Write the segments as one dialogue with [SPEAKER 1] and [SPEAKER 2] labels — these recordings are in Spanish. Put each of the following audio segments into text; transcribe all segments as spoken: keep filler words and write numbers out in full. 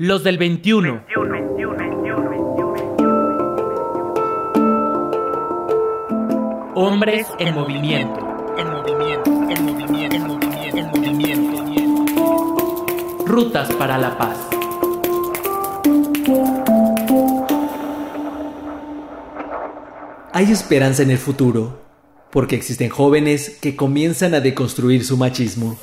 [SPEAKER 1] Los del veintiuno. Hombres en movimiento. En movimiento, en movimiento, en movimiento, en movimiento. Rutas para la paz.
[SPEAKER 2] Hay esperanza en el futuro, porque existen jóvenes que comienzan a deconstruir su machismo.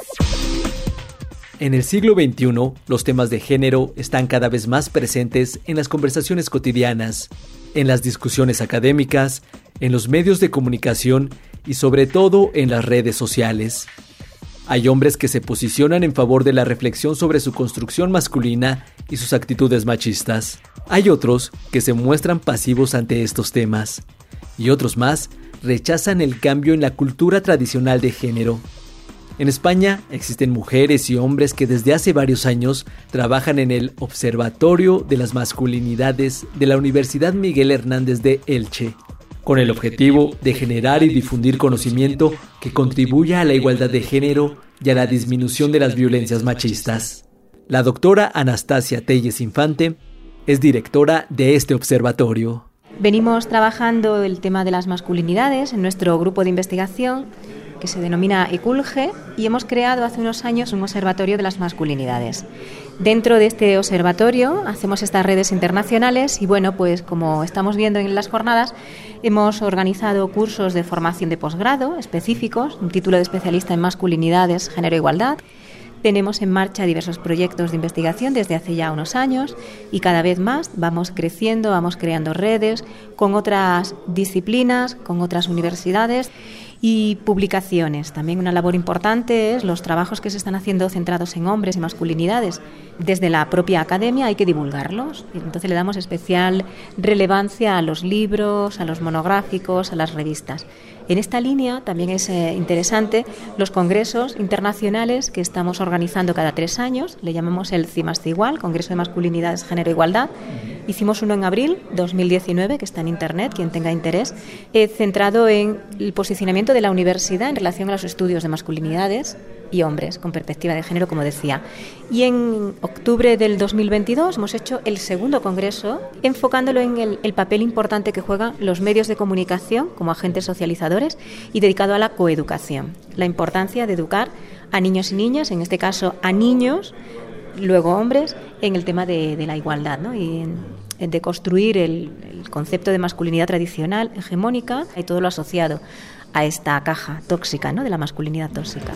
[SPEAKER 2] En el siglo veintiuno, los temas de género están cada vez más presentes en las conversaciones cotidianas, en las discusiones académicas, en los medios de comunicación y sobre todo en las redes sociales. Hay hombres que se posicionan en favor de la reflexión sobre su construcción masculina y sus actitudes machistas. Hay otros que se muestran pasivos ante estos temas. Y otros más rechazan el cambio en la cultura tradicional de género. En España existen mujeres y hombres que desde hace varios años trabajan en el Observatorio de las Masculinidades de la Universidad Miguel Hernández de Elche, con el objetivo de generar y difundir conocimiento que contribuya a la igualdad de género y a la disminución de las violencias machistas. La doctora Anastasia Telles Infante es directora de este observatorio.
[SPEAKER 3] Venimos trabajando el tema de las masculinidades en nuestro grupo de investigación que se denomina ECULGE y hemos creado hace unos años un observatorio de las masculinidades. Dentro de este observatorio hacemos estas redes internacionales y bueno, pues como estamos viendo en las jornadas, hemos organizado cursos de formación de posgrado específicos, un título de especialista en masculinidades, género e igualdad. Tenemos en marcha diversos proyectos de investigación desde hace ya unos años y cada vez más vamos creciendo, vamos creando redes con otras disciplinas, con otras universidades y publicaciones. También una labor importante es los trabajos que se están haciendo centrados en hombres y masculinidades. Desde la propia academia hay que divulgarlos. Entonces le damos especial relevancia a los libros, a los monográficos, a las revistas. En esta línea también es eh, interesante los congresos internacionales que estamos organizando cada tres años. Le llamamos el CIMASTIGUAL, Congreso de Masculinidades, Género e Igualdad. Hicimos uno en abril dos mil diecinueve, que está en internet, quien tenga interés, eh, centrado en el posicionamiento de la universidad en relación a los estudios de masculinidades y hombres, con perspectiva de género, como decía. Y en octubre del dos mil veintidós hemos hecho el segundo congreso, enfocándolo en el, el papel importante que juegan los medios de comunicación como agentes socializadores y dedicado a la coeducación. La importancia de educar a niños y niñas, en este caso a niños, luego hombres, en el tema de, de la igualdad, ¿no? Y en, en de construir el, el concepto de masculinidad tradicional, hegemónica, y todo lo asociado a esta caja tóxica, ¿no?, de la masculinidad tóxica.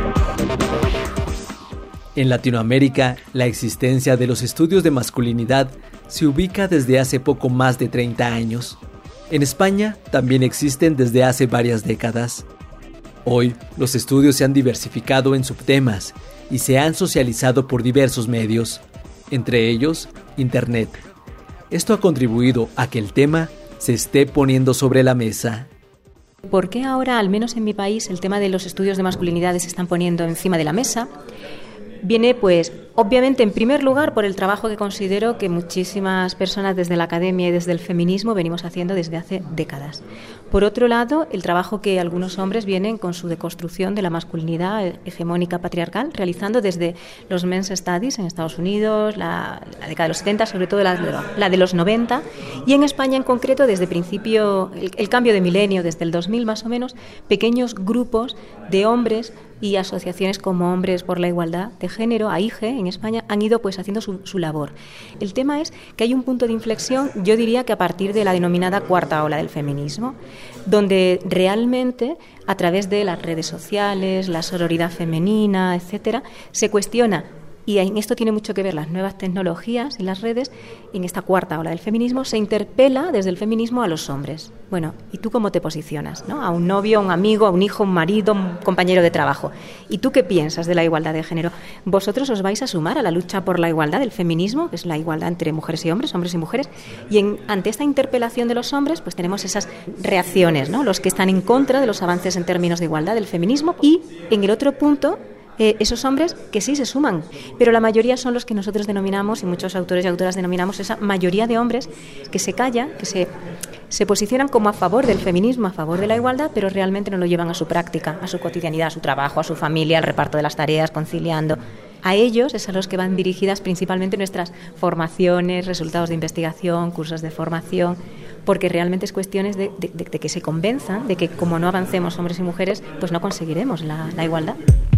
[SPEAKER 2] En Latinoamérica, la existencia de los estudios de masculinidad se ubica desde hace poco más de treinta años. En España también existen desde hace varias décadas. Hoy, los estudios se han diversificado en subtemas y se han socializado por diversos medios, entre ellos Internet. Esto ha contribuido a que el tema se esté poniendo sobre la mesa.
[SPEAKER 3] ¿Por qué ahora, al menos en mi país, el tema de los estudios de masculinidades se están poniendo encima de la mesa? Viene, pues, obviamente, en primer lugar, por el trabajo que considero que muchísimas personas desde la academia y desde el feminismo venimos haciendo desde hace décadas. Por otro lado, el trabajo que algunos hombres vienen con su deconstrucción de la masculinidad hegemónica patriarcal, realizando desde los Men's Studies en Estados Unidos, la, la década de los setenta, sobre todo la, la de los noventa, y en España en concreto, desde principio, el, el cambio de milenio, desde el dos mil más o menos, pequeños grupos de hombres y asociaciones como Hombres por la Igualdad de Género, A I G E, en España, han ido pues haciendo su, su labor. El tema es que hay un punto de inflexión, yo diría que a partir de la denominada cuarta ola del feminismo, donde realmente, a través de las redes sociales, la sororidad femenina, etcétera, se cuestiona. Y en esto tiene mucho que ver las nuevas tecnologías y las redes. En esta cuarta ola del feminismo se interpela desde el feminismo a los hombres. Bueno, ¿y tú cómo te posicionas, ¿no? A un novio, a un amigo, a un hijo, un marido, un compañero de trabajo. ¿Y tú qué piensas de la igualdad de género? ¿Vosotros os vais a sumar a la lucha por la igualdad del feminismo, que es la igualdad entre mujeres y hombres, hombres y mujeres? Y en, ante esta interpelación de los hombres, pues tenemos esas reacciones, ¿no? Los que están en contra de los avances en términos de igualdad del feminismo. Y en el otro punto, Eh, esos hombres que sí se suman, pero la mayoría son los que nosotros denominamos, y muchos autores y autoras denominamos, esa mayoría de hombres que se callan, que se, se posicionan como a favor del feminismo, a favor de la igualdad, pero realmente no lo llevan a su práctica, a su cotidianidad, a su trabajo, a su familia, al reparto de las tareas, conciliando. A ellos es a los que van dirigidas principalmente nuestras formaciones, resultados de investigación, cursos de formación, porque realmente es cuestión de, de, de, de que se convenzan de que como no avancemos hombres y mujeres, pues no conseguiremos la, la igualdad.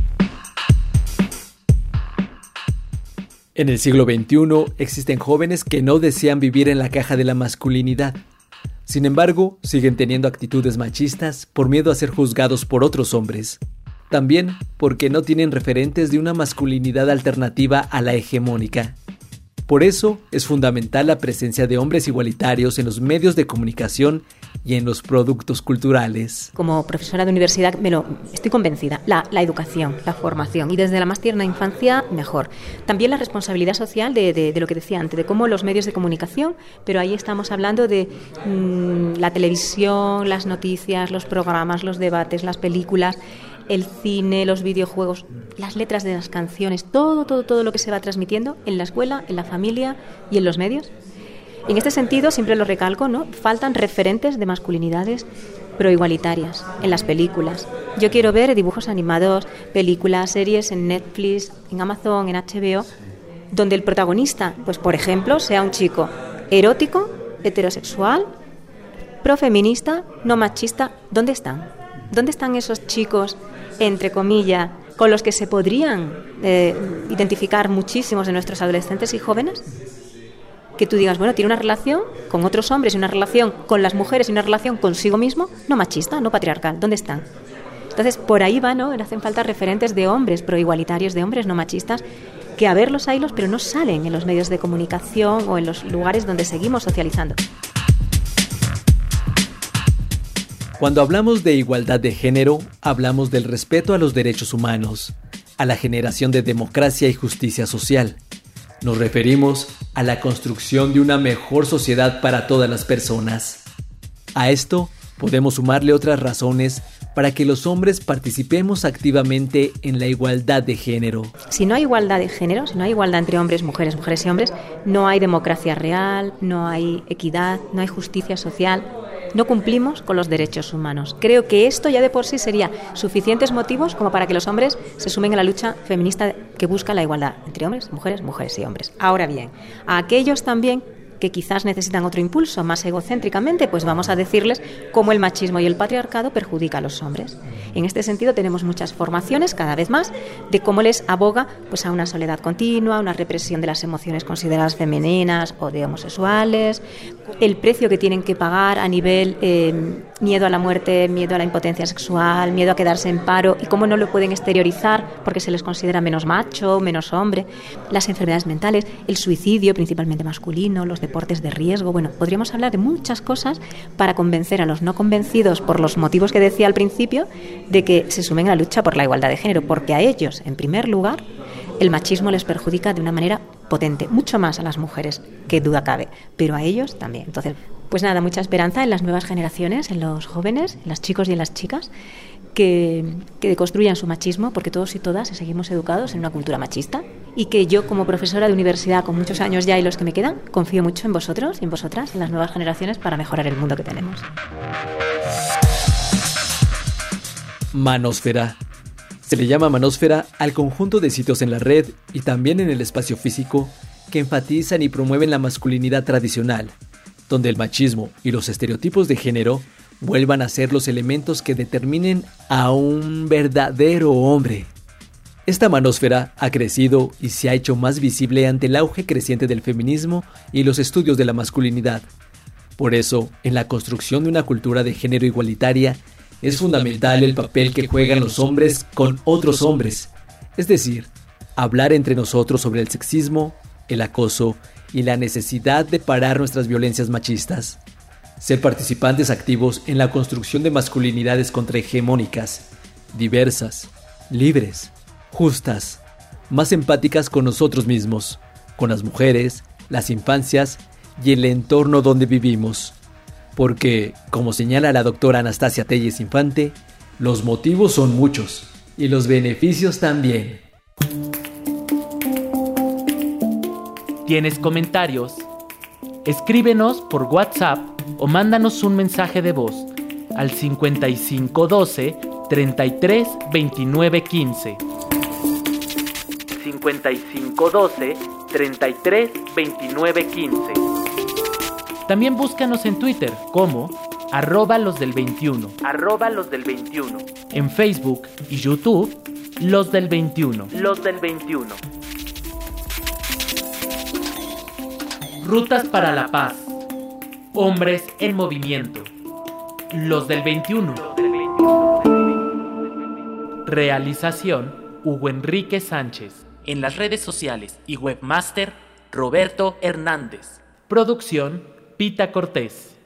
[SPEAKER 2] En el siglo veintiuno existen jóvenes que no desean vivir en la caja de la masculinidad. Sin embargo, siguen teniendo actitudes machistas por miedo a ser juzgados por otros hombres. También porque no tienen referentes de una masculinidad alternativa a la hegemónica. Por eso es fundamental la presencia de hombres igualitarios en los medios de comunicación y en los productos culturales.
[SPEAKER 3] Como profesora de universidad me lo, estoy convencida, la, la educación, la formación y desde la más tierna infancia mejor. También la responsabilidad social de, de, de lo que decía antes, de cómo los medios de comunicación, pero ahí estamos hablando de mmm, la televisión, las noticias, los programas, los debates, las películas, el cine, los videojuegos, las letras de las canciones, todo, todo, todo lo que se va transmitiendo en la escuela, en la familia y en los medios. En este sentido, siempre lo recalco, ¿no? Faltan referentes de masculinidades proigualitarias en las películas. Yo quiero ver dibujos animados, películas, series en Netflix, en Amazon, en H B O, donde el protagonista, pues por ejemplo, sea un chico erótico, heterosexual, profeminista, no machista. ¿Dónde están? ¿Dónde están esos chicos, entre comillas, con los que se podrían eh, identificar muchísimos de nuestros adolescentes y jóvenes? Que tú digas, bueno, tiene una relación con otros hombres y una relación con las mujeres y una relación consigo mismo, no machista, no patriarcal. ¿Dónde están? Entonces, por ahí va, ¿no? Hacen falta referentes de hombres proigualitarios, de hombres no machistas, que a verlos haylos, pero no salen en los medios de comunicación o en los lugares donde seguimos socializando.
[SPEAKER 2] Cuando hablamos de igualdad de género, hablamos del respeto a los derechos humanos, a la generación de democracia y justicia social. Nos referimos a la construcción de una mejor sociedad para todas las personas. A esto podemos sumarle otras razones para que los hombres participemos activamente en la igualdad de género.
[SPEAKER 3] Si no hay igualdad de género, si no hay igualdad entre hombres, mujeres, mujeres y hombres, no hay democracia real, no hay equidad, no hay justicia social. No cumplimos con los derechos humanos. Creo que esto ya de por sí sería suficientes motivos como para que los hombres se sumen a la lucha feminista que busca la igualdad entre hombres, mujeres, mujeres y hombres. Ahora bien, a aquellos también que quizás necesitan otro impulso más egocéntricamente, pues vamos a decirles cómo el machismo y el patriarcado perjudica a los hombres. En este sentido tenemos muchas formaciones, cada vez más, de cómo les aboga pues, a una soledad continua, una represión de las emociones consideradas femeninas o de homosexuales, el precio que tienen que pagar a nivel eh, miedo a la muerte, miedo a la impotencia sexual, miedo a quedarse en paro y cómo no lo pueden exteriorizar porque se les considera menos macho, menos hombre, las enfermedades mentales, el suicidio principalmente masculino, los deportes de riesgo. Bueno, podríamos hablar de muchas cosas para convencer a los no convencidos por los motivos que decía al principio de que se sumen a la lucha por la igualdad de género, porque a ellos, en primer lugar, el machismo les perjudica de una manera potente, mucho más a las mujeres, que duda cabe, pero a ellos también. Entonces, pues nada, mucha esperanza en las nuevas generaciones, en los jóvenes, en los chicos y en las chicas, que, que deconstruyan su machismo, porque todos y todas seguimos educados en una cultura machista, y que yo como profesora de universidad con muchos años ya y los que me quedan, confío mucho en vosotros y en vosotras, en las nuevas generaciones, para mejorar el mundo que tenemos.
[SPEAKER 2] Manósfera. Se le llama manósfera al conjunto de sitios en la red y también en el espacio físico que enfatizan y promueven la masculinidad tradicional, donde el machismo y los estereotipos de género vuelvan a ser los elementos que determinen a un verdadero hombre. Esta manósfera ha crecido y se ha hecho más visible ante el auge creciente del feminismo y los estudios de la masculinidad. Por eso, en la construcción de una cultura de género igualitaria, es fundamental el papel que juegan los hombres con otros hombres, es decir, hablar entre nosotros sobre el sexismo, el acoso y la necesidad de parar nuestras violencias machistas. Ser participantes activos en la construcción de masculinidades contrahegemónicas, diversas, libres, justas, más empáticas con nosotros mismos, con las mujeres, las infancias y el entorno donde vivimos. Porque, como señala la doctora Anastasia Telles Infante, los motivos son muchos y los beneficios también.
[SPEAKER 1] ¿Tienes comentarios? Escríbenos por WhatsApp o mándanos un mensaje de voz al cincuenta y cinco doce, treinta y tres, veintinueve quince. cincuenta y cinco doce, treinta y tres, veintinueve, quince. También búscanos en Twitter como arroba los del veintiuno, arroba los del veintiuno. En Facebook y YouTube, los del veintiuno, los del veintiuno. Rutas para la paz. Hombres en movimiento. Los del veintiuno. Realización Hugo Enrique Sánchez. En las redes sociales y webmaster Roberto Hernández. Producción Pita Cortés.